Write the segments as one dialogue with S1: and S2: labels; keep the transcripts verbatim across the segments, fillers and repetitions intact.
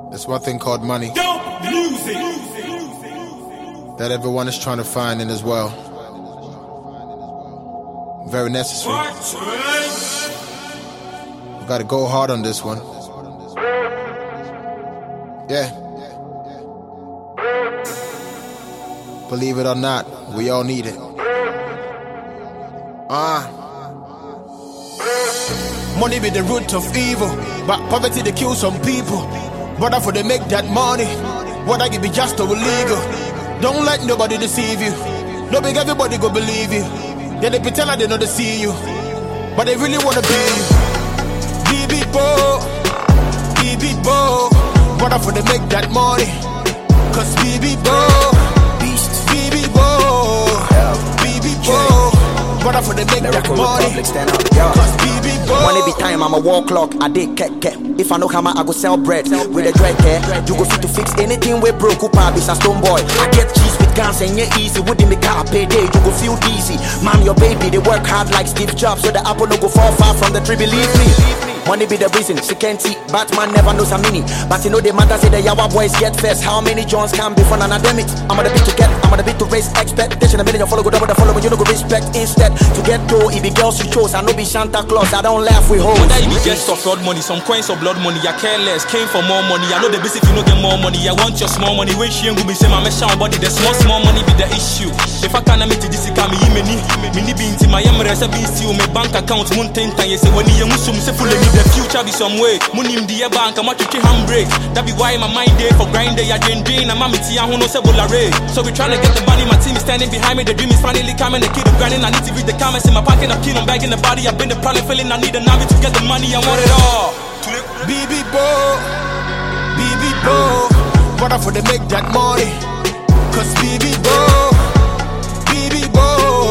S1: There's one thing called money that everyone is trying to find in this world. Very necessary. We gotta go hard on this one. Yeah. Believe it or not, we all need it. Ah. Uh. Money be the root of evil, but poverty they kill some people. Brother, for they make that money, what I give be just or illegal. Don't let nobody deceive you. No big everybody go believe you. Yeah, they pretend like they know they see you, but they really wanna be you. B B Bo, B B Bo. Brother, for they make that money, cause B B Bo, B B Bo, B B Bo. Brother, for they make that money, cause B B Bo.
S2: Money be time, I'm a wall clock, I did kek kek. If I know hammer, I go sell bread with a dread care. You go fit to fix anything we broke, Upa be a stone boy. I get cheese with guns and yeah easy, wouldn't make car pay day, you go feel easy. Mom, your baby, they work hard like Steve Jobs, so the apple no go fall far from the tree, believe me. Money be the reason, she can't see, Batman never knows a mini. But you know the matter say the Yawa boys get first. How many Johns can be from an academic? I'm on the beat to get, I'm on the beat to raise expectation. A million you follow, go double the follow, you know go respect instead. To get to, it be girls you chose, I know be Santa Claus, I don't laugh with hoes.
S3: Whether you be just of fraud money, some coins or blood money, I care less. Came for more money, I know the basic if you no get more money. I want your small money, when she ain't go be say my mesh on body, the small small money be the issue. If I can't meet this, come me, me, me, be into my emirates, I be still my bank account, mountain time, you say when you musum, say full of me, the future be some way. Money in the bank, I'm to handbrake. That be why my mind day for grind day, I drain drain, and mommy tea, who knows a array. So we trying to get the money, my team is standing behind me, the dream is finally coming, the kid is grinding, I need to read the comments in my pocket, I'm keen on bagging the body, I've been the problem, feeling I need a Navi to get the money, I want it all.
S1: B B Bo, B B Bo, brother for they make that money, cause B B Bo, B B Bo,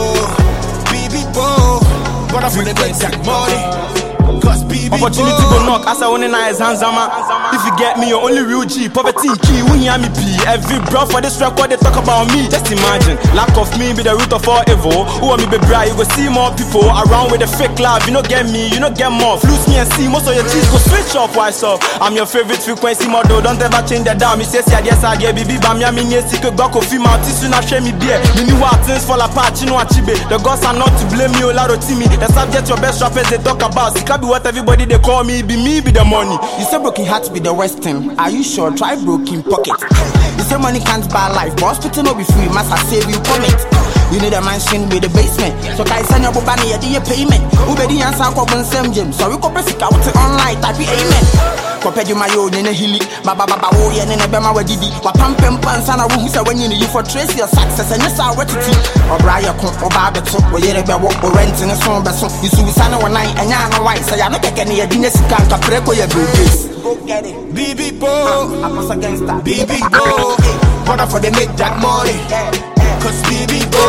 S1: B B Bo, brother for they make that money, cause B B Bo.
S3: Opportunity go knock, as I want in eyes hands, if you get me, your only real G, poverty key, we hear me P. Every bro for this record they talk about me. Just imagine, lack of me be the root of all evil. Who want me be bright, you go see more people around with the fake love. You don't get me, you don't get more. Flute me and see, most of your cheese go switch off. Why so? I'm your favorite frequency model, don't ever change the down. Me say, see, yes, I get baby, but me, I mean, yes, you could go coffee, my tissue, not share me beer. Me knew what things fall apart, you know what chibe. The gods are not to blame you, Laro Timmy. The subject your best rappers they talk about. It can be what everybody they call me, be me, be the money.
S4: You say broken hearts be the worst thing. Are you sure? Try broken pocket. You say money can't buy life, but hospital no be free. Must I save you from it? You need a mansion with the basement. So can I send your money at the payment? Who be the answer for one same gym? So we can press it out online. Type amen. Compared to my own in a hilly, Baba Baba, oh, yeah, and a Bema Didi. What pump and pants and a room say when you need you for trace your success and yes, our retity. Or Brian or Barbeto, or yet a walk or renting a song, but so you suicide one night and I know why. So I'm not taking any business can't break your booties. Get it.
S1: B B Bo,
S4: I'm against that.
S1: B B Bo, brother for they make that money, cause B B Bo,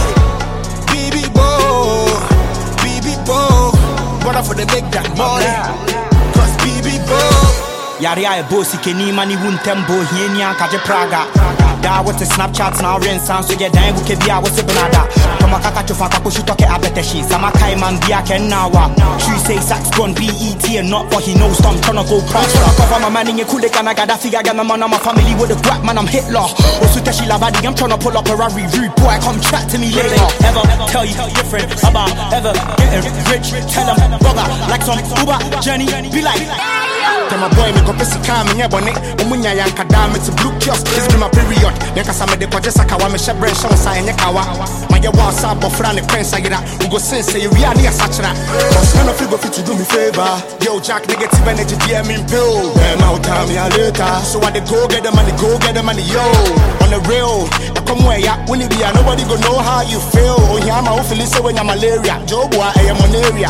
S1: B B Bo, B B Bo, brother for they make that money, cause B B Bo.
S2: Yari I bossy keni mani wun tembo hienya kaje Praga. Da what the Snapchat now rain sound so get down buke bia what's benada. Kama kaka chofa kako shitoke abeteshi. Sama kai man bia ken nawa. She say sax gun B E T and not for he knows I'm tryna go prosper. Cover my man in your kude kana gada figure get my man on my family with a grab man I'm Hitler. Osu teshi lavadi I'm tryna pull up a Rari rude boy come chat to me later. Ever tell you different about ever getting rich? Tell them brother like some Uber journey be like.
S4: Tell my boy me go pesi calm in your bonnet. Umunya yanka dam it's a blue kiosk. This be my period. Then cause I'm a depo just like I me shebre show sign kawa. My your wall sab of friend the prince I get we go sense say we are near such that. Cause none of you go fit to do me favor. Yo Jack negative energy D M in pill. Them out time ya later. So I they go get the money, go get the money, yo. On the real, I come where ya when it be nobody go know how you feel. Oh yeah, my hopefully so when you're malaria. Joe boy I am malaria.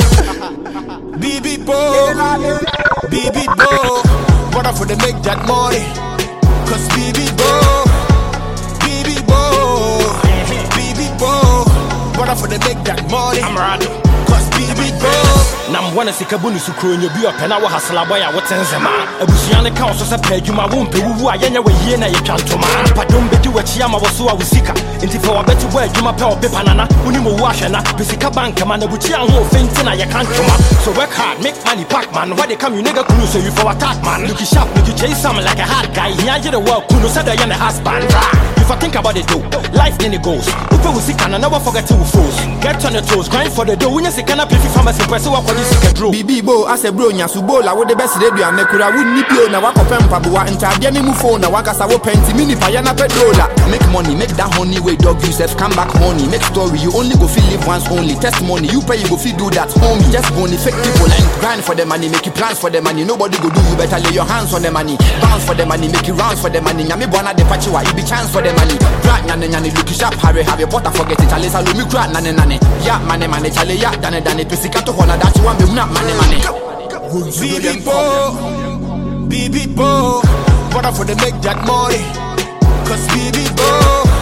S1: B B Bo, B B Bo, brother for they make that money, cause B B Bo, B B Bo, B B Bo, brother for they make that money,
S3: I'm riding,
S1: cause B B Bo.
S3: Now I'm one of the Kabunus who crew in your beer pen. I will hustle a boy. What's in the man? A Busiana council, a pair, you my womb, who I am away here, you can't to man. But don't bet you what Yama was so I was sick. And if I bet you wear you my pair of Pipanana, when you wash and a Pisica bank, man, which young who fainting, I can't come up. So work hard, make money, pack man. Why they come, you nigga cruise, so you for attack, man. Look sharp, make you chase something like a hard guy. Here, you the world, Kuno said I am a husband. If I think about it, though, life then it goes. If I was sick, and I never forget to fools. Get on the toes, grind for the dough. When you see, can I pay for pharmacy, press what you see, a draw.
S5: B B Bo, as a bro, Yasubola, what the best radio and Nekura wouldn't nip you now. Waka Pempabua and Tabiani Mufona, Wakasawo Penti, Mini Payana Pedrola. Make money, make that honey way, dog yourself, come back honey. Make story, you only go feel live once only. Testimony, you pay, you go feel do that, homie. Just bony, fake people and grind for the money, make you plans for the money. Nobody go do you better lay your hands on the money. Bounce for the money, make you rounds for the money. Yami Bona de Pachua, you be chance for the money. Right, Nani, Nani, look sharp, Harry, have your butter, forget it. Alisa, Lumi, Crat, Nani, Nani. Ya, Mane, Mane, Chale, Ya, Dane, Dane, Pisicato, Hona, that you want me, not Mane, Mane.
S1: B B Bo, B B Bo, what for they make that money? Cause B B Bo,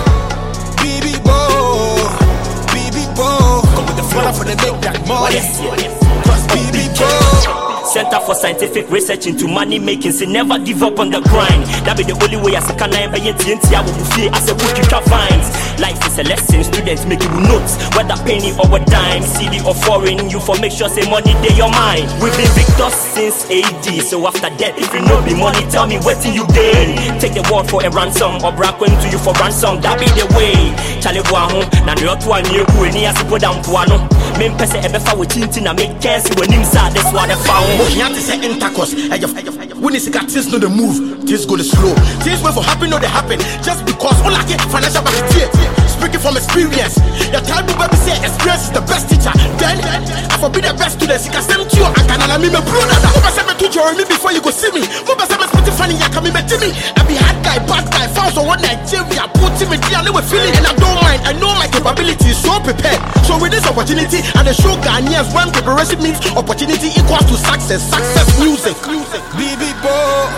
S1: B B Bo, B B Bo, come with the flow for they make that money. Cause B B Bo.
S6: Center for Scientific Research into money making, so never give up on the grind. That be the only way as a can I buy T N T I will feel as a book you can find. Life is a lesson, students make you notes, whether penny or a dime, C D or foreign, you for make sure say money they your mind. We've been victors since A D, so after that if you know be money, tell me what you gain. Take the word for a ransom or brack to you for ransom, that be the way. Charlie Guaho, now you're to a new who any as put down Puano. Men pese ebefa with chintin and make cares when him sad, that's what I found.
S1: He had to say intercourse. When it's got things know the move, things go slow. Things wait for happen, know they happen. Just because all I get financial back here. Speaking from experience, your time will be say experience is the best teacher. Then I for be the best student. You can send to you and can I me my brother. Who must have to join me before you go see me? Who must have to funny? I come me Jimmy. I be hard guy, bad guy, found on one Nigeria. Put him in the with feeling, and I don't mind. I know my capability is so prepared. So with this opportunity and the show Ghanaians, when preparation means opportunity equals to success. Success music. B B Bo,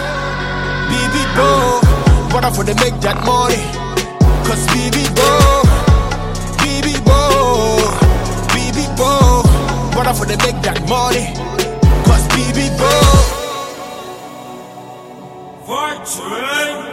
S1: B B Bo, what for they make that money? Cause B B Bo, B B Bo, B B Bo, what for they make that money? Cause B B Bo. Fortune.